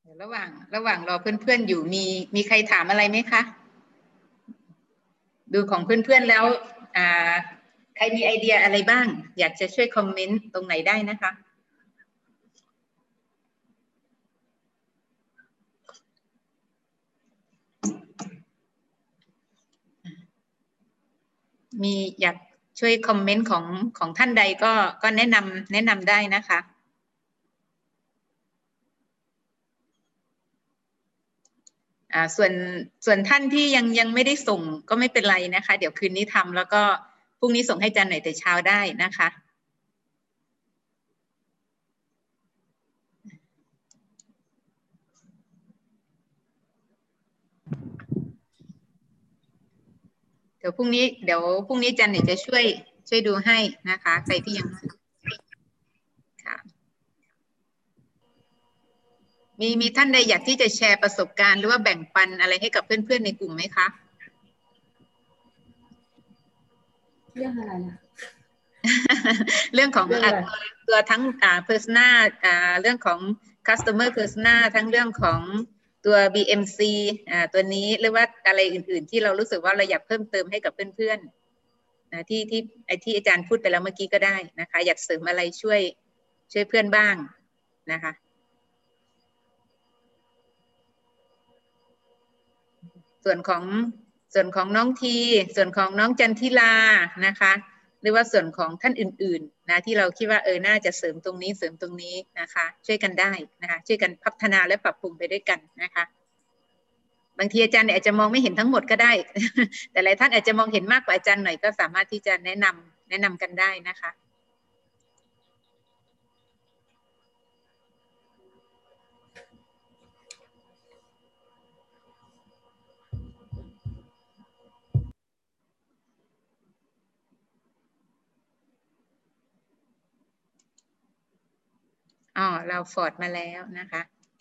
ระหว่างรอเพื่อนๆอยู่มีใครถามอะไรไหมคะดูของเพื่อนๆแล้วใครมีไอเดียอะไรบ้างอยากจะช่วยคอมเมนต์ตรงไหนได้นะคะมีอยากช่วยคอมเมนต์ของท่านใดก็แนะนำได้นะคะส่วนท่านที่ยังไม่ได้ส่งก็ไม่เป็นไรนะคะเดี๋ยวคืนนี้ทำแล้วก็พรุ่งนี้ส่งให้อาจารย์หน่อยแต่เช้าได้นะคะเดี๋ยวพรุ่งนี้อาจารย์หน่อยจะช่วยดูให้นะคะใครที่ยังค่ะมีท่านใดอยากที่จะแชร์ประสบการณ์หรือว่าแบ่งปันอะไรให้กับเพื่อนๆในกลุ่มไหมคะเรื่องอะไรนะเรื่องของตัวทั้งpersona เรื่องของ customer persona ทั้งเรื่องของตัว BMC ตัวนี้หรือว่าอะไรอื่นๆที่เรารู้สึกว่าเราอยากเพิ่มเติมให้กับเพื่อนๆนะที่อาจารย์พูดไปแล้วเมื่อกี้ก็ได้นะคะอยากเสริมอะไรช่วยเพื่อนบ้างนะคะส่วนของน้องทีส่วนของน้องจันทิลานะคะหรือว่าส่วนของท่านอื่นๆนะที่เราคิดว่าน่าจะเสริมตรงนี้นะคะช่วยกันได้นะคะช่วยกันพัฒนาและปรับปรุงไปด้วยกันนะคะบางทีอาจารย์อาจจะมองไม่เห็นทั้งหมดก็ได้ แต่หลายท่านอาจจะมองเห็นมากกว่าอาจารย์หน่อยก็สามารถที่จะแนะนำกันได้นะคะเราฟอร์ดมาแล้วนะคะ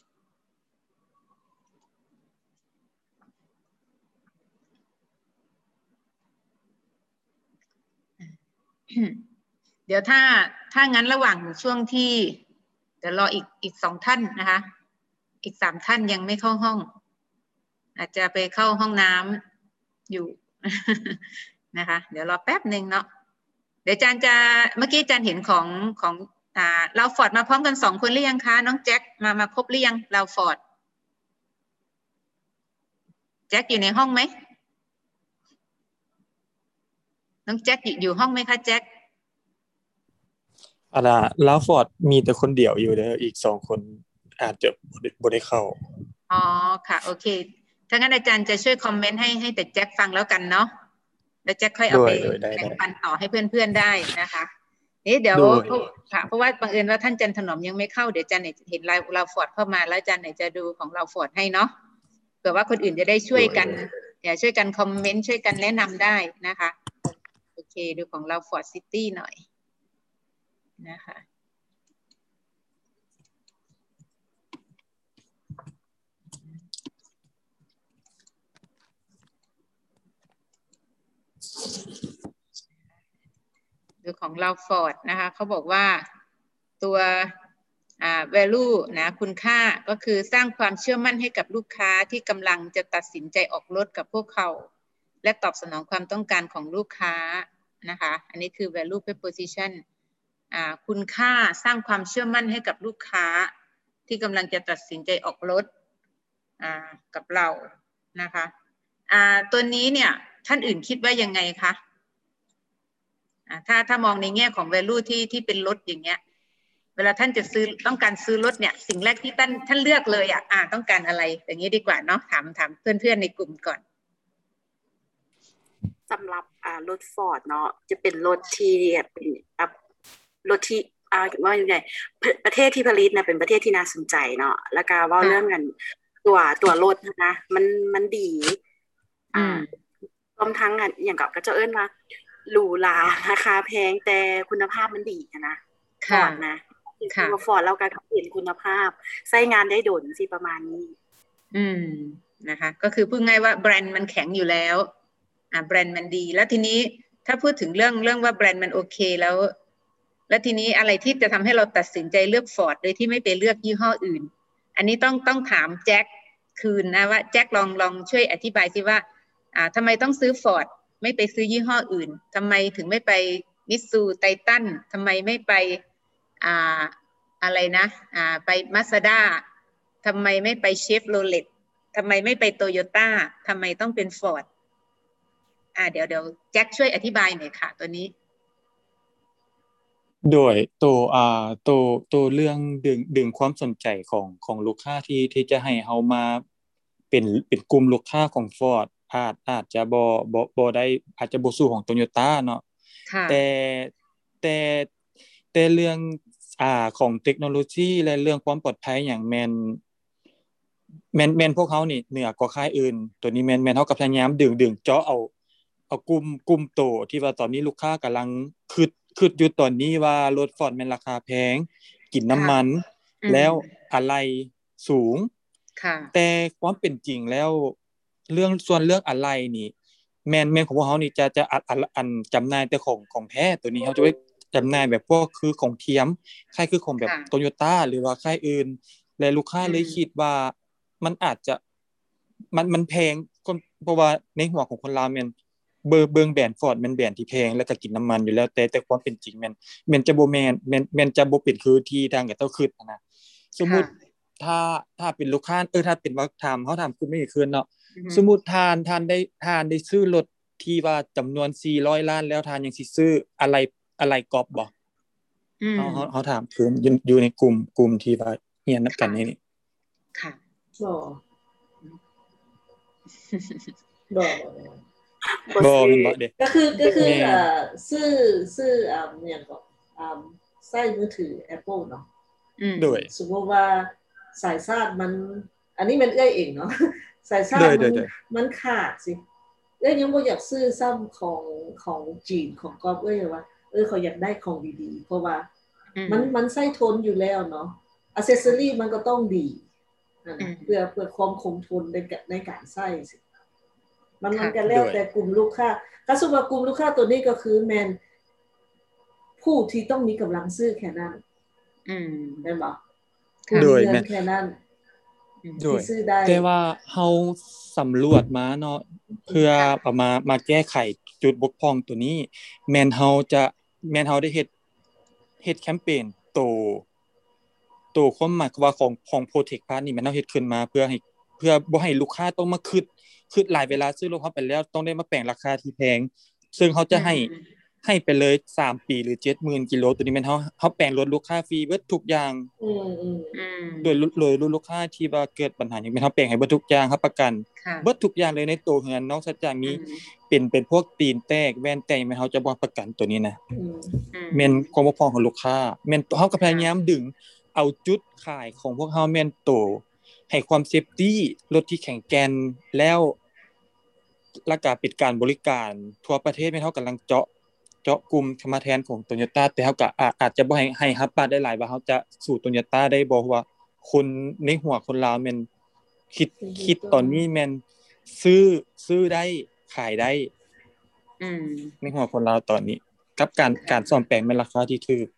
เดี๋ยวถ้างั้นระหว่างช่วงที่เดี๋ยวรออีก2ท่านนะคะอีก3ท่านยังไม่เข้าห้องอาจจะไปเข้าห้องน้ำอยู่นะคะเดี๋ยวรอแป๊บหนึ่งเนาะเดี๋ยวอาจารย์จะเมื่อกี้อาจารย์เห็นของเราฟอร์ดมาพร้อมกัน2คนหรือยังคะน้องแจ็คมาครบหรือยังเราฟอร์ดแจ็คอยู่ในห้องไหมน้องแจ็คอยู่ห้องไหมคะแจ็คลาฟอร์ดมีแต่คนเดียวอยู่เลยอีก2คนอาจจะบ่ได้เข้าค่ะโอเคถ้างั้นอาจารย์จะช่วยคอมเมนต์ให้แต่แจ็คฟังแล้วกันเนาะแล้วแจ็คค่อยเอาไปแบ่งปันต่อให้เพื่อนๆได้นะคะเดี๋ยวค่ะเพราะว่าบังเอิญว่าท่านจันถนอมยังไม่เข้าเดี๋ยวอาจารย์เห็นเราฟอร์ดเข้ามาแล้วอาจารย์จะดูของเราฟอร์ดให้เนาะเผื่อว่าคนอื่นจะได้ช่วยกันช่วยกันคอมเมนต์ช่วยกันแนะนำได้นะคะโอเคดูของเราฟอร์ดซิตี้หน่อยนะคะดูของเราฟอร์ดนะคะเขาบอกว่าตัวvalue นะคุณค่าก็คือสร้างความเชื่อมั่นให้กับลูกค้าที่กำลังจะตัดสินใจออกรถกับพวกเขาและตอบสนองความต้องการของลูกค้านะคะอันนี้คือ value proposition คุณค่าสร้างความเชื่อมั่นให้กับลูกค้าที่กำลังจะตัดสินใจออกรถกับเรานะคะตัวนี้เนี่ยท่านอื่นคิดว่ายังไงคะถ้ามองในแง่ของ value ที่เป็นรถอย่างเงี้ยเวลาท่านจะต้องการซื้อรถเนี่ยสิ่งแรกที่ท่านเลือกเลยต้องการอะไรอย่างนี้ดีกว่าเนาะถามเพื่อนๆในกลุ่มก่อนสำหรับรถฟอร์ดเนาะจะเป็นรถที่เป็นรถที่ว่ายังไงประเทศที่ผลิตนะเป็นประเทศที่น่าสนใจเนาะแล้วก็ว่าเรื่องกันตัวรถนะมันดีรวมทั้งอย่างกับก็จะเอิ้นว่าหรูหราราคาแพงแต่คุณภาพมันดีนะฟอร์ดนะคือฟอร์ดเราการเห็นคุณภาพใช้งานได้โดนสิประมาณนี้นะคะก็คือพูดง่ายว่าแบรนด์มันแข็งอยู่แล้วแบรนด์มันดีแล้วทีนี้ถ้าพูดถึงเรื่องว่าแบรนด์มันโอเคแล้วทีนี้อะไรที่จะทำให้เราตัดสินใจเลือกฟอร์ดโดยที่ไม่ไปเลือกยี่ห้ออื่นอันนี้ต้องถามแจ็คคืนนะว่าแจ็คลองช่วยอธิบายสิว่าทำไมต้องซื้อฟอร์ดไม่ไปซื้อยี่ห้ออื่นทำไมถึงไม่ไปมิตซูไททันทำไมไม่ไปอะไรนะไปมาสด้าทำไมไม่ไปเชฟโรเลตทำไมไม่ไปโตโยต้าทำไมต้องเป็นฟอร์ดเดี๋ยวแจ็คช่วยอธิบายหน่อยค่ะตัวนี้โดยตัวเรื่องดึงความสนใจของลูกค้าที่จะให้เฮามาเป็นกลุ่มลูกค้าของ Ford อาจจะบ่ได้อาจจะบ่สู้ของ Toyota เนาะแต่แต่แต่เรื่องของเทคโนโลยีและเรื่องความปลอดภัยอย่างแม่นพวกเขานี่เหนือกว่าค่ายอื่นตัวนี้แม่นเฮาก็พยายามดึงเจาะเอากลุ่มโตที่ว่าตอนนี้ลูกค้ากำลังคิดอยู่ตอนนี้ว่ารถ Ford แม่นราคาแพงกินน้ำมันแล้วอะไรสูงแต่ความเป็นจริงแล้วเรื่องอะไรนี่แม่นของพวกเขานี่จะอันจำหน่ายแต่ของแท้ตัวนี้เขาจะไว้จำหน่ายแบบพวกคือของเทียมค่ายคือของแบบ Toyota หรือว่าค่ายอื่นและลูกค้าเลยคิดว่ามันอาจจะมันแพงเพราะว่าในหัวของคนลาวแม่นเบิ่งแบรนด์ Ford แม่นแบรนด์ที่แพงแล้วก็กินน้ำมันอยู่แล้วแต่ความเป็นจริงแม่นจะบ่แม่นจะบ่เป็นคือที่ทางกับเจ้าคิดนะสมมุติถ้าเป็นลูกค้าถ้าเป็นว่าเขาถามคุณไม่คืนเนาะสมมุติทานได้ซื้อรถที่ว่าจำนวน400ล้านแล้วทานยังสิซื้ออะไรกอบบ่เขาถามคืนอยู่ในกลุ่มที่ว่าเรียนนับกันนี่ค่ะบ่เด็กก็คือซื้อเนี่ยก็ใช้มือถือ Apple เนาะด้วยสมมติว่าสายชาร์จมันอันนี้มันเอ้ยเองเนาะสายชาร์จมันขาดสิยังบ่อยากซื้อซ้ำของจีนของกอบว่าเขาอยากได้ของดีๆเพราะว่ามันใช้ทนอยู่แล้วเนาะอัซเซสซอรี่มันก็ต้องดีเพื่อความคงทนในการใช้สิมันก็แล้วแต่กลุ่มลูกค้าถ้าสมมุติว่ากลุ่มลูกค้าตัวนี้ก็คือแม่นผู้ที่ต้องมีกำลังซื้อแค่นั้นได้บ่โดยแม่แค่นั้นด้วยแต่ว่าเฮาสำรวจมาเนาะเพื่อเอามาแก้ไขจุดบกพร่องตัวนี้แม่นเฮาได้เฮ็ดแคมเปญโตความหมายว่าของ Protect Pass นี่แม่นเฮาเฮ็ดขึ้นมาเพื่อบ่ให้ลูกค้าต้องมาคิดหลายเวลาซื้อรถเฮาไปแล้วต้องได้มาแปลงราคาที่แพงซึ่งเขาจะให้ไปเลย3ปีหรือ 70,000 กิโลตัวนี้แม่นเฮาแปลงรถลูกค้าฟรีเบิดทุกอย่างโดยลูกค้าที่ว่าเกิดปัญหาอย่างแม่นเฮาแปลงให้เบิดทุกอย่างครับประกันเบิดทุกอย่างเลยในตัวเฮือนนอกจากมีเป็นพวกตีนแตกแว่นแตกแม่นเฮาจะบ่ประกันตัวนี้นะแม่นความบ่พอของลูกค้าแม่นเฮาก็พยายามดึงเอาจุดขายของพวกเฮาแม่นโตให้ความเซฟตี้รถที่แข็งแกร่งแล้วก็เป็นการบริการทั่วประเทศแม่นเฮากำลังเจาะกลุ่มมาแทนของ Toyota แต่เฮาก็อาจจะบ่ให้ฮับปาได้หลายว่าเฮาจะสู่ Toyota ได้บ่เพราะว่าคนในหัวคนลาวแม่นคิดตอนนี้แม่นซื้อได้ขายได้ในหัวคนลาวตอนนี้กับการซ่อมแปลงแม่นราคาที่ถูก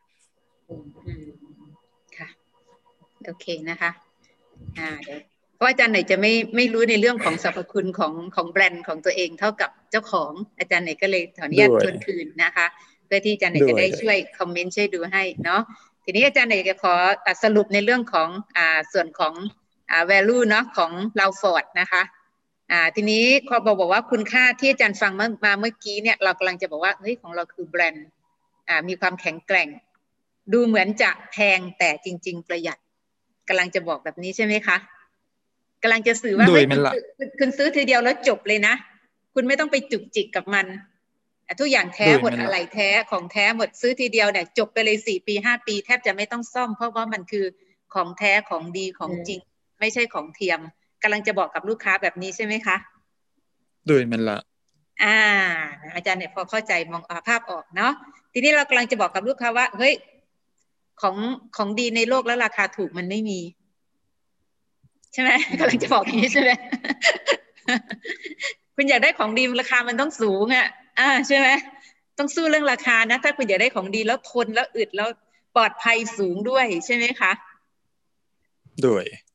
ค่ะโอเคนะคะเดี๋ยวเพราะอาจารย์ไหนจะไม่รู้ในเรื่องของสรรพคุณของแบรนด์ของตัวเองเท่ากับเจ้าของอาจารย์ไหนก็เลยขออนุญาตทวนคืนนะคะเพื่อที่อาจารย์ไหนจะได้ช่วยคอมเมนต์ช่วยดูให้เนาะทีนี้อาจารย์ไหนจะขอสรุปในเรื่องของส่วนของvalue เนาะของเราฟอร์ดนะคะทีนี้พอบอกว่าคุณค่าที่อาจารย์ฟังมาเมื่อกี้เนี่ยเรากำลังจะบอกว่าเฮ้ยของเราคือแบรนด์มีความแข็งแกร่งดูเหมือนจะแพงแต่จริงๆประหยัดกำลังจะบอกแบบนี้ใช่ไหมคะกำลังจะสื่อว่าเฮ้ยคุณซื้อทีเดียวแล้วจบเลยนะคุณไม่ต้องไปจุกจิกกับมันทุกอย่างแท้หมดอะไรแท้ของแท้หมดซื้อทีเดียวเนี่ยจบไปเลย4 ปี 5 ปีแทบจะไม่ต้องซ่อมเพราะว่ามันคือของแท้ของดีของจริงไม่ใช่ของเทียมกำลังจะบอกกับลูกค้าแบบนี้ใช่ไหมคะโดยมันละอาจารย์เนี่ยพอเข้าใจมองภาพออกเนาะทีนี้เรากำลังจะบอกกับลูกค้าว่าเฮ้ยของดีในโลกแล้วราคาถูกมันไม่มีใช่ไหมกำลังจะบอกอย่างนี้ใช่ไหม คุณอยากได้ของดีราคามันต้องสูงใช่ไหมต้องสู้เรื่องราคานะถ้าคุณอยากได้ของดีแล้วทนแล้วอึดแล้วปลอดภัยสูงด้วยใช่ไหมคะโดย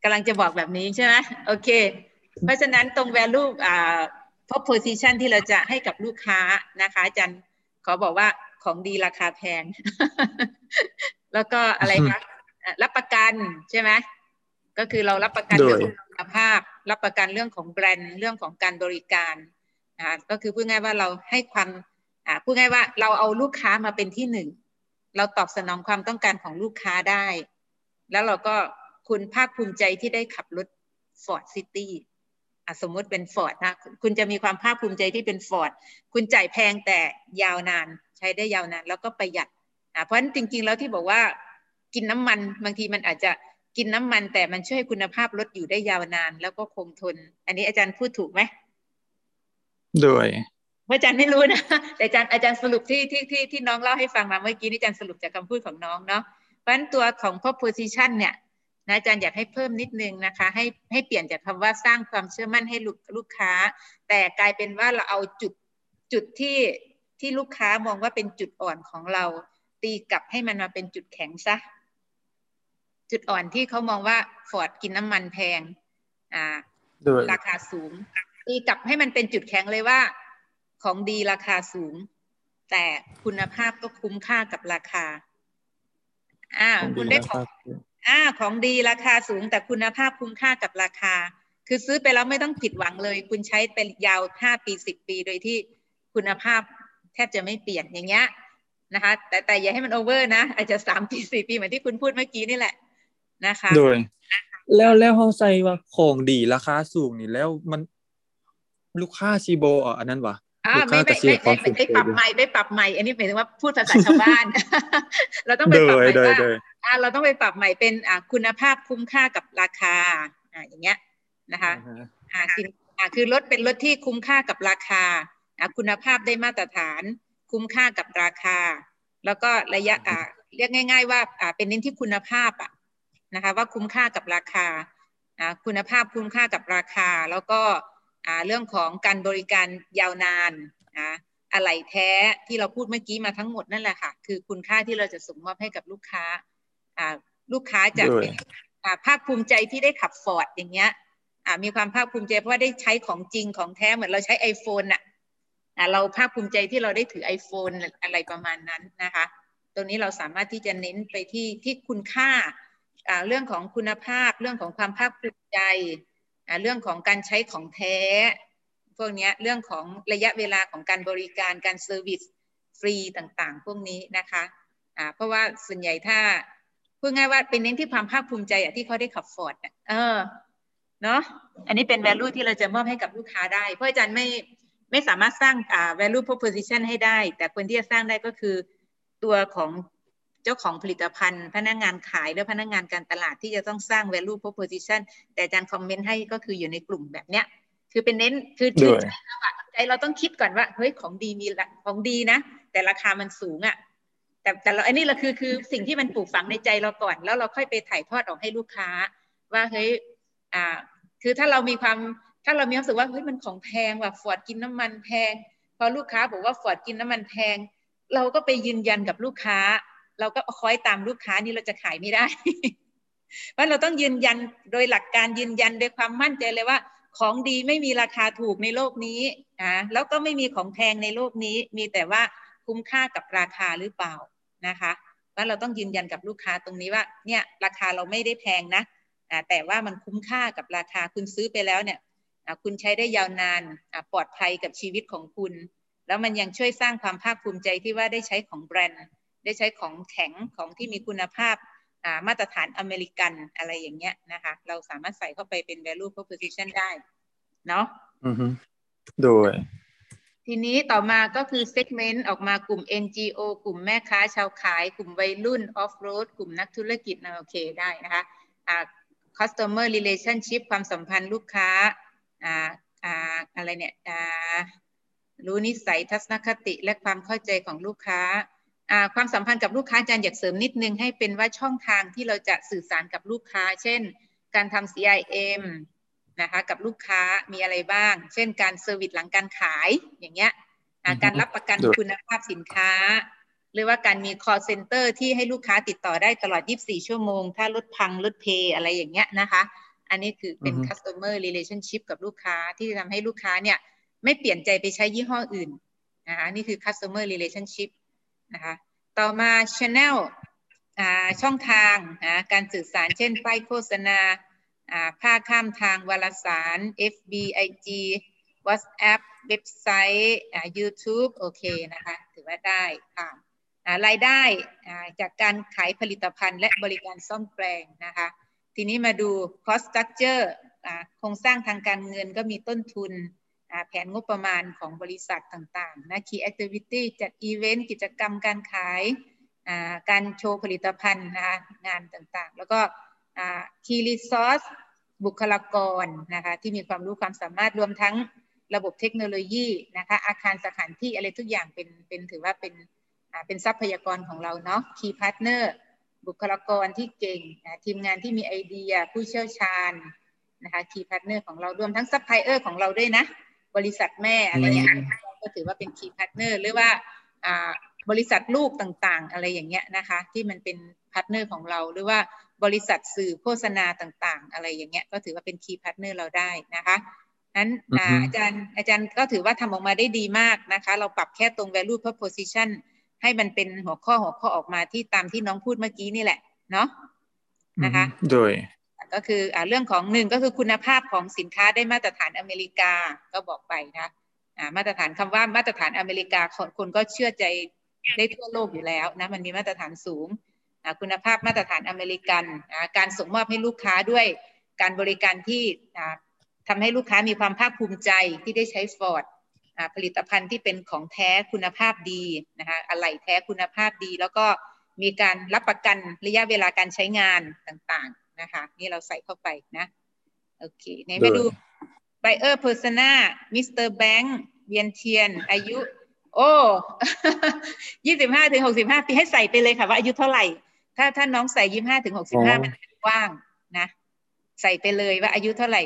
กำลังจะบอกแบบนี้ใช่ไหมโอเคเพราะฉะนั้นตรง value proposition ที่เราจะให้กับลูกค้านะคะอาจารย์ขอบอกว่าของดีราคาแพง แล้วก็อะไรคะรับประกันใช่ไหมก็คือเรารับประกันเรื่องคุณภาพรับประกันเรื่องของแบรนด์เรื่องของการบริการก็คือพูดง่ายว่าเราให้ความพูดง่ายว่าเราเอาลูกค้ามาเป็นที่หนึ่งเราตอบสนองความต้องการของลูกค้าได้แล้วเราก็คุณภาคภูมิใจที่ได้ขับรถ Ford City สมมติเป็น Ford นะคุณจะมีความภาคภูมิใจที่เป็น Ford คุณจ่ายแพงแต่ยาวนานใช้ได้ยาวนานแล้วก็ประหยัดเพราะฉะนั้นจริงๆแล้วที่บอกว่ากินน้ำมันบางทีมันอาจจะกินน้ำมันแต่มันช่วยคุณภาพรถอยู่ได้ยาวนานแล้วก็คงทนอันนี้อาจารย์พูดถูกไหมโดยอาจารย์ไม่รู้นะแต่อาจารย์สรุปที่น้องเล่าให้ฟังมาเมื่อกี้นี่อาจารย์สรุปจากคำพูดของน้องเนาะเพราะฉะนั้นตัวของ proposition เนี่ยนะอาจารย์อยากให้เพิ่มนิดนึงนะคะให้เปลี่ยนจากคำว่าสร้างความเชื่อมั่นให้ลูกค้าแต่กลายเป็นว่าเราเอาจุดที่ลูกค้ามองว่าเป็นจุดอ่อนของเราตีกลับให้มันมาเป็นจุดแข็งซะจุดอ่อนที่เขามองว่า Ford กินน้ำมันแพงราคาสูงตีกลับให้มันเป็นจุดแข็งเลยว่าของดีราคาสูงแต่คุณภาพก็คุ้มค่ากับราคาคุณได้ของดีราคาสูงแต่คุณภาพคุ้มค่ากับราคาคือซื้อไปแล้วไม่ต้องผิดหวังเลยคุณใช้ไปยาว5 ปี10 ปีโดยที่คุณภาพแทบจะไม่เปลี่ยนอย่างเงี้ยนะคะแต่อย่าให้มันโอเวอร์นะอาจจะ3 ปี4 ปีเหมือนที่คุณพูดเมื่อกี้นี่แหละนะคะโดยแล้วเฮาใส่ว่าของดีราคาสูงนี่แล้วมันลูกค้าสิบ่อันนั้นวะไม่ปรับใหม่อันนี้หมายถึงว่าพูดภาษาชาวบ้าน เราต้องไปปรับใหม่ว่าเราต้องไปปรับใหม่เป็นคุณภาพคุ้มค่ากับราคาอย่างเงี้ยนะคะคือรถเป็นรถที่คุ้มค่ากับราคาคุณภาพได้มาตรฐานคุ้มค่ากับราคาแล้วก็ระยะเรียกง่ายๆว่าเป็นเน้นที่คุณภาพนะคะว่าคุ้มค่ากับราคาคุณภาพคุ้มค่ากับราคาแล้วก็เรื่องของการบริการยาวนานอะไหล่แท้ที่เราพูดเมื่อกี้มาทั้งหมดนั่นแหละค่ะคือคุณค่าที่เราจะส่งมอบให้กับลูกค้าลูกค้าจะเป็นภาคภูมิใจที่ได้ขับ Ford อย่างเงี้ยมีความภาคภูมิใจเพราะว่าได้ใช้ของจริงของแท้เหมือนเราใช้ iPhone เราภาคภูมิใจที่เราได้ถือ iPhone อะไรประมาณนั้นนะคะตรงนี้เราสามารถที่จะเน้นไปที่คุณค่าเรื่องของคุณภาพเรื่องของความภาคภูมิใจเรื่องของการใช้ของแท้พวกนี้เรื่องของระยะเวลาของการบริการการเซอร์วิสฟรีต่างๆพวกนี้นะคะเพราะว่าส่วนใหญ่ถ้าพูดง่ายว่าเป็นเน้นที่ความภาคภูมิใจที่เขาได้ขับ Ford เนาะอันนี้เป็น value ที่เราจะมอบให้กับลูกค้าได้เพราะอาจารย์ไม่สามารถสร้างvalue proposition ให้ได้แต่คนที่จะสร้างได้ก็คือตัวของเจ้าของผลิตภัณฑ์พนักงานขายหรือพนักงานการตลาดที่จะต้องสร้าง value proposition แต่อาจารย์คอมเมนต์ให้ก็คืออยู่ในกลุ่มแบบเนี้ยคือเป็นเน้นคือใจเราต้องคิดก่อนว่าเฮ้ยของดีมีของดีนะแต่ราคามันสูงแต่เราอันนี้เราคือสิ่งที่มันปลูกฝังในใจเราก่อนแล้วเราค่อยไปถ่ายทอดออกให้ลูกค้าว่าเฮ้ยคือถ้าเรามีความรู้สึกว่าเฮ้ยมันของแพงว่ะ Ford กินน้ำมันแพงพอลูกค้าบอกว่า Ford กินน้ำมันแพงเราก็ไปยืนยันกับลูกค้าเราก็คอยตามลูกค้านี่เราจะขายไม่ได้ เพราะเราต้องยืนยันโดยหลักการยืนยันโดยความมั่นใจเลยว่าของดีไม่มีราคาถูกในโลกนี้แล้วก็ไม่มีของแพงในโลกนี้มีแต่ว่าคุ้มค่ากับราคาหรือเปล่านะคะว่าเราต้องยืนยันกับลูกค้าตรงนี้ว่าเนี่ยราคาเราไม่ได้แพงนะแต่ว่ามันคุ้มค่ากับราคาคุณซื้อไปแล้วเนี่ยคุณใช้ได้ยาวนานปลอดภัยกับชีวิตของคุณแล้วมันยังช่วยสร้างความภาคภูมิใจที่ว่าได้ใช้ของแบรนด์ได้ใช้ของแข็งของที่มีคุณภาพมาตรฐานอเมริกันอะไรอย่างเงี้ยนะคะเราสามารถใส่เข้าไปเป็น value proposition ได้เนาะโดยทีนี้ต่อมาก็คือ segment ออกมากลุ่ม NGO กลุ่มแม่ค้าชาวขายกลุ่มวัยรุ่น off road กลุ่มนักธุรกิจโอเคได้นะคะcustomer relationship ความสัมพันธ์ลูกค้าอะไรเนี่ยรู้นิสัยทัศนคติและความเข้าใจของลูกค้าความสัมพันธ์กับลูกค้าอาจารย์อยากเสริมนิดนึงให้เป็นว่าช่องทางที่เราจะสื่อสารกับลูกค้าเช่นการทำ CIM นะคะกับลูกค้ามีอะไรบ้างเช่นการเซอร์วิสหลังการขายอย่างเงี้ยการรับประกันคุณภาพสินค้าหรือว่าการมี call center ที่ให้ลูกค้าติดต่อได้ตลอด24 ชั่วโมงถ้ารถพังรถเพอะไรอย่างเงี้ยนะคะอันนี้คือเป็น customer relationship กับลูกค้าที่จะทำให้ลูกค้าเนี่ยไม่เปลี่ยนใจไปใช้ยี่ห้ออื่นนะคะนี่คือ customer relationship นะคะต่อมา channel ช่องทางการสื่อสารเช่นป้ายโฆษณาภาคข้ามทางวารสาร FB IG WhatsApp เว็บไซต์ YouTube โอเคนะคะถือว่าได้ค่ะรายได้จากการขายผลิตภัณฑ์และบริการซ่อมแปลงนะคะทีนี้มาดู cost structure โครงสร้างทางการเงินก็มีต้นทุนแผนงบประมาณของบริษัทต่างๆนะ key activity จัดอีเวนต์กิจกรรมการขายการโชว์ผลิตภัณฑ์นะคะงานต่างๆแล้วก็key resource บุคลากรนะคะที่มีความรู้ความสามารถรวมทั้งระบบเทคโนโลยีนะคะอาคารสถานที่อะไรทุกอย่างเป็นถือว่าเป็นทรัพยากรของเราเนาะ key partner บุคลากรที่เก่งทีมงานที่มีไอเดียผู้เชี่ยวชาญนะคะ key partner ของเรารวมทั้งซัพพลายเออร์ของเราด้วยนะบริษัทแม่อะไรเงี้ยก็ถือว่าเป็น key partner หรือว่าบริษัทลูกต่างๆอะไรอย่างเงี้ยนะคะที่มันเป็นพาร์ทเนอร์ของเราหรือว่าบริษัทสื่อโฆษณาต่างๆอะไรอย่างเงี้ยก็ถือว่าเป็น key partner เราได้นะคะนั้นอาจารย์ก็ถือว่าทำออกมาได้ดีมากนะคะเราปรับแค่ตรง value proposition ให้มันเป็นหัวข้อออกมาที่ตามที่น้องพูดเมื่อกี้นี่แหละเนาะนะคะโดยก็คือเรื่องของ1ก็คือคุณภาพของสินค้าได้มาตรฐานอเมริกาก็บอกไปนะมาตรฐานคำว่ามาตรฐานอเมริกาคนก็เชื่อใจได้ทั่วโลกอยู่แล้วนะมันมีมาตรฐานสูงคุณภาพมาตรฐานอเมริกันการส่งมอบให้ลูกค้าด้วยการบริการที่ทำให้ลูกค้ามีความภาคภูมิใจที่ได้ใช้ Ford ผลิตภัณฑ์ที่เป็นของแท้คุณภาพดีนะคะอะไหล่แท้คุณภาพดีแล้วก็มีการรับประกันระยะเวลาการใช้งานต่างๆนะคะนี่เราใส่เข้าไปนะโอเคไหนมาดู Buyer Persona Mr. Bank เวียนเทียนอายุโอ้25 ถึง 65 ปีให้ใส่ไปเลยค่ะว่าอายุเท่าไหร่ถ้าน้องใส่25 ถึง 65มันกว้างนะใส่ไปเลยว่าอายุเท่าไหร่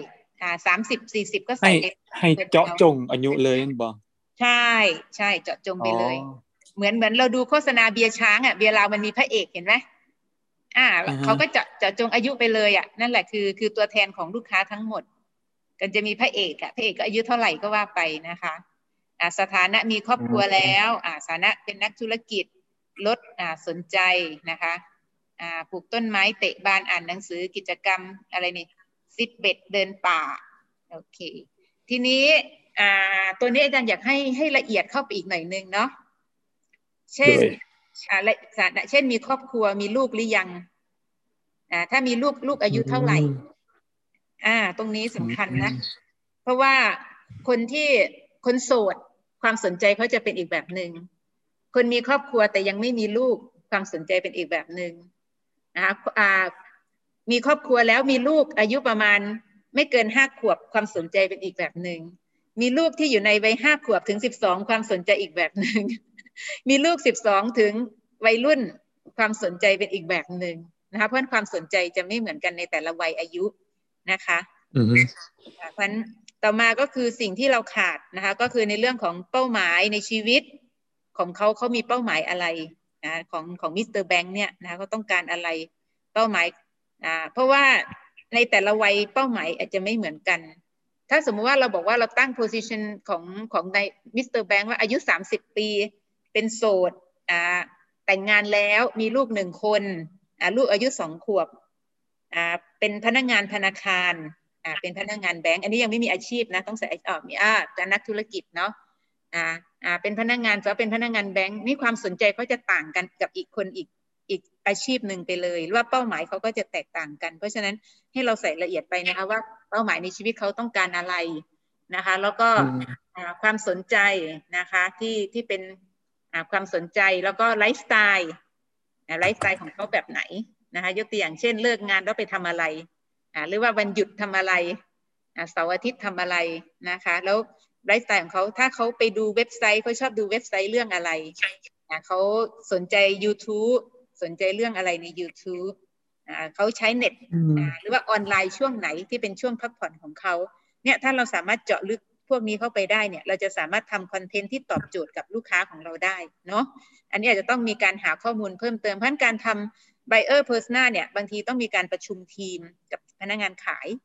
30 40ก็ใส่ให้เจาะจงอายุเลยบ่ใช่เจาะจงไปเลยเหมือนเราดูโฆษณาเบียร์ช้างเบียร์ลาวมันมีพระเอกเห็นไหมเขาก็เจาะจงอายุไปเลยนั่นแหละคือตัวแทนของลูกค้าทั้งหมดกันจะมีพระเอกพระเอกก็อายุเท่าไหร่ก็ว่าไปนะคะสถานะมีครอบครัวแล้วสถานะเป็นนักธุรกิจลดสนใจนะคะปลูกต้นไม้เตะบานอ่านหนังสือกิจกรรมอะไรนี่ซิดเบ็ดเดินป่าโอเคทีนี้ตัวนี้อาจารย์อยากให้ละเอียดเข้าไปอีกหน่อยนึงเนาะเช่นเช่นมีครอบครัวมีลูกหรือยังถ้ามีลูกอายุเท่าไหร่ตรงนี้สำคัญนะเพราะว่าคนโสดความสนใจเขาจะเป็นอีกแบบหนึ่งคนมีครอบครัวแต่ยังไม่มีลูกความสนใจเป็นอีกแบบหนึ่งนะคะมีครอบครัวแล้วมีลูกอายุประมาณไม่เกิน5 ขวบความสนใจเป็นอีกแบบหนึ่งมีลูกที่อยู่ในวัย5 ขวบถึง12ความสนใจอีกแบบหนึ่งมีลูก12ถึงวัยรุ่นความสนใจเป็นอีกแบบหนึ่งนะคะเพราะความสนใจจะไม่เหมือนกันในแต่ละวัยอายุนะคะเพราะฉะนั้นต่อมาก็คือสิ่งที่เราขาดนะคะก็คือในเรื่องของเป้าหมายในชีวิตของเขามีเป้าหมายอะไรนะของมิสเตอร์แบงค์เนี่ยนะเขาต้องการอะไรเป้าหมายเพราะว่าในแต่ละวัยเป้าหมายอาจจะไม่เหมือนกันถ้าสมมุติว่าเราบอกว่าเราตั้ง position ของในมิสเตอร์แบงค์ว่าอายุ30 ปีเป็นโสดแต่งงานแล้วมีลูก1 คนลูกอายุ2 ขวบเป็นพนักงานธนาคารเป็นพนักงานแบงก์อันนี้ยังไม่มีอาชีพนะต้องใส่มีแต่นักธุรกิจเนาะเป็นพนักงานจะเป็นพนักงานแบงก์นี่ความสนใจเขาจะต่างกันกับอีกคนอีกอาชีพหนึ่งไปเลยว่าเป้าหมายเขาก็จะแตกต่างกันเพราะฉะนั้นให้เราใส่ละเอียดไปนะคะว่าเป้าหมายในชีวิตเขาต้องการอะไรนะคะแล้วก็ความสนใจนะคะที่เป็นความสนใจแล้วก็ไลฟ์สไตล์ของเขาแบบไหนนะคะยกตัวอย่างเช่นเลิกงานแล้วไปทำอะไรหรือว่าวันหยุดทำอะไรเสาร์อาทิตย์ทำอะไรนะคะแล้วไลฟ์สไตล์ของเขาถ้าเขาไปดูเว็บไซต์เขาชอบดูเว็บไซต์เรื่องอะไรเขาสนใจ YouTube สนใจเรื่องอะไรใน YouTube เขาใช้เน็ตหรือว่าออนไลน์ช่วงไหนที่เป็นช่วงพักผ่อนของเขาเนี่ยถ้าเราสามารถเจาะลึกพวกนี้เข้าไปได้เนี่ยเราจะสามารถทำคอนเทนต์ที่ตอบโจทย์กับลูกค้าของเราได้เนาะอันนี้อาจจะต้องมีการหาข้อมูลเพิ่มเติมเพราะการทำ buyer persona เนี่ยบางทีต้องมีการประชุมทีมกับพนักงานขาย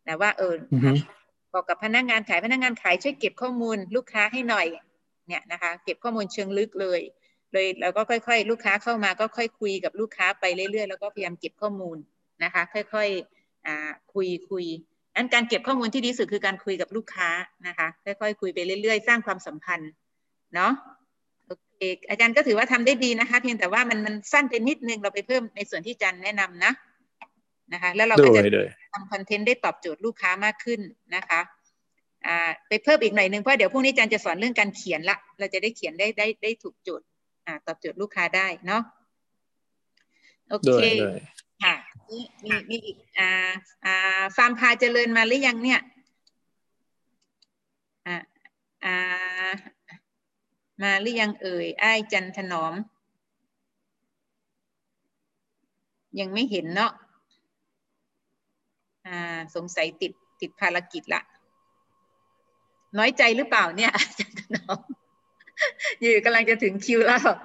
แต่ว่าบอกกับพนักงานขายช่วยเก็บข้อมูลลูกค้าให้หน่อยเนี่ยนะคะเก็บข้อมูลเชิงลึกเลยแล้วก็ค่อยๆลูกค้าเข้ามาก็ค่อยคุยกับลูกค้าไปเรื่อยๆแล้วก็พยายามเก็บข้อมูลนะคะค่อยๆคุยอันการเก็บข้อมูลที่ดีสุดคือการคุยกับลูกค้านะคะค่อยๆคุยไปเรื่อยๆสร้างความสัมพันธ์เนาะโอเคอาจารย์ก็ถือว่าทำได้ดีนะคะเพียงแต่ว่ามันสั้นไปนิดนึงเราไปเพิ่มในส่วนที่อาจารย์แนะนำนะคะแล้วเราก็จะทำคอนเทนต์ได้ตอบโจทย์ลูกค้ามากขึ้นนะคะไปเพิ่มอีกหน่อยนึงเพราะเดี๋ยวพรุ่งนี้อาจารย์จะสอนเรื่องการเขียนละเราจะได้เขียนได้ถูกโจทย์ตอบโจทย์ลูกค้าได้เนาะโอเคค่ะมีอีกฟาร์มพาเจริญมาหรือยังเนี่ยมาหรือยังเอ่ยอ้ายจันถนอมยังไม่เห็นเนาะสงสัยติดภารกิจละน้อยใจหรือเปล่าเนี่ยอาจารย์ถนอมอยู่กำลังจะถึงคิว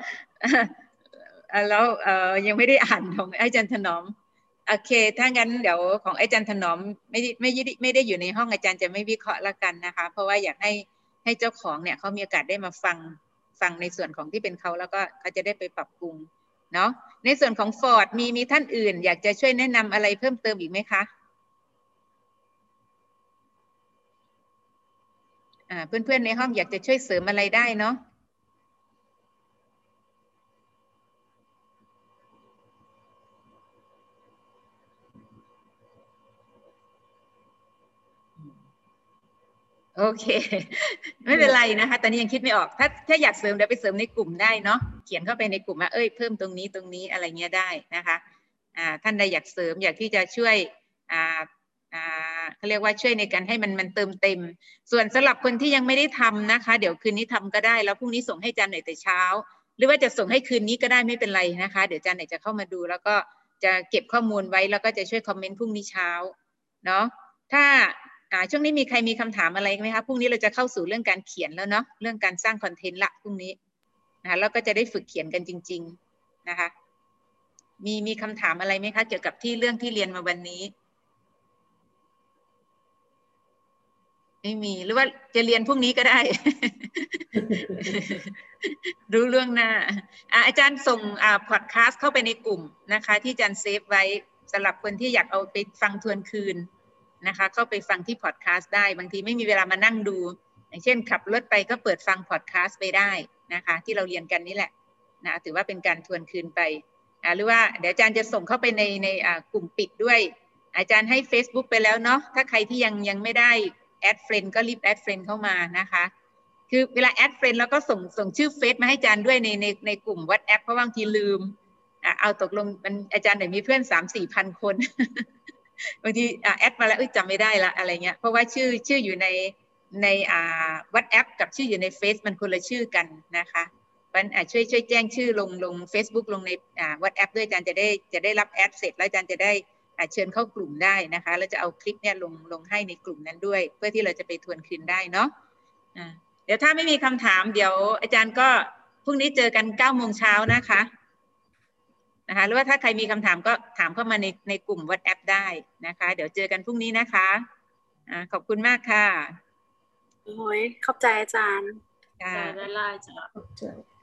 แล้วยังไม่ได้อ่านของอาจารย์ถนอมโอเคถ้างั้นเดี๋ยวของอาจารย์ถนอมไม่ได้อยู่ในห้องอาจารย์จะไม่วิเคราะห์ละกันนะคะเพราะว่าอยากให้เจ้าของเนี่ยเขามีโอกาสได้มาฟังในส่วนของที่เป็นเขาแล้วก็เขาจะได้ไปปรับปรุงเนาะในส่วนของฟอร์ดมีท่านอื่นอยากจะช่วยแนะนำอะไรเพิ่มเติมอีกไหมคะเพื่อนๆในห้องอยากจะช่วยเสริมอะไรได้เนาะโอเคไม่เป็นไรนะคะตอนนี้ยังคิดไม่ออกถ้าอยากเสริมเดี๋ยวไปเสริมในกลุ่มได้เนาะเขียนเข้าไปในกลุ่มว่าเพิ่มตรงนี้อะไรเงี้ยได้นะคะท่านใดอยากเสริมอยากที่จะช่วยเขาเรียกว่าช่วยในการให้มันเติมเต็มส่วนสำหรับคนที่ยังไม่ได้ทำนะคะเดี๋ยวคืนนี้ทำก็ได้แล้วพรุ่งนี้ส่งให้อาจารย์หน่อยแต่เช้าหรือว่าจะส่งให้คืนนี้ก็ได้ไม่เป็นไรนะคะเดี๋ยวอาจารย์หน่อยจะเข้ามาดูแล้วก็จะเก็บข้อมูลไว้แล้วก็จะช่วยคอมเมนต์พรุ่งนี้เช้าเนาะถ้าช่วงนี้มีใครมีคำถามอะไรไหมคะพรุ่งนี้เราจะเข้าสู่เรื่องการเขียนแล้วเนาะเรื่องการสร้างคอนเทนต์ละพรุ่งนี้นะคะแล้วก็จะได้ฝึกเขียนกันจริงๆนะคะมีคำถามอะไรไหมคะเกี่ยวกับเรื่องที่เรียนมาวันนี้ไม่มีหรือว่าจะเรียนพรุ่งนี้ก็ได้ รู้เรื่องหน้าอาจารย์ส่งพอดแคสต์เข้าไปในกลุ่มนะคะที่อาจารย์เซฟไว้สำหรับคนที่อยากเอาไปฟังทวนคืนนะคะเข้าไปฟังที่พอดแคสต์ได้บางทีไม่มีเวลามานั่งดูอย่างเช่นขับรถไปก็เปิดฟังพอดแคสต์ไปได้นะคะที่เราเรียนกันนี่แหละนะถือว่าเป็นการทวนคืนไปหรือว่าเดี๋ยวอาจารย์จะส่งเข้าไปในกลุ่มปิดด้วยอาจารย์ให้ Facebook ไปแล้วเนาะถ้าใครที่ยังไม่ได้แอดเฟรนด์ก็รีบแอดเฟรนด์เข้ามานะคะคือเวลาแอดเฟรนด์แล้วก็ส่งชื่อเฟซมาให้อาจารย์ด้วยในกลุ่ม WhatsApp เพราะบางทีลืมเอาตกลงอาจารย์เนี่ยมีเพื่อน 3-4 พันคนบางทีแอดมาแล้วจำไม่ได้ละอะไรเงี้ยเพราะว่าชื่ออยู่ในWhatsApp กับชื่ออยู่ในเฟซมันคนละชื่อกันนะคะมันช่วยแจ้งชื่อลง Facebook ลงในWhatsApp ด้วยอาจารย์จะได้รับแอดเสร็จแล้วอาจารย์จะได้เชิญเข้ากลุ่มได้นะคะแล้วจะเอาคลิปเนี่ยลงให้ในกลุ่มนั้นด้วยเพื่อที่เราจะไปทวนคืนได้เนาะเดี๋ยวถ้าไม่มีคำถามเดี๋ยวอาจารย์ก็พรุ่งนี้เจอกัน 9 โมงเช้านะคะหรือว่าถ้าใครมีคำถามก็ถามเข้ามาในกลุ่ม WhatsApp ได้นะคะเดี๋ยวเจอกันพรุ่งนี้นะคะขอบคุณมากค่ะโอ้ยขอบใจอาจารย์ค่ะได้ไลน์จ้ะ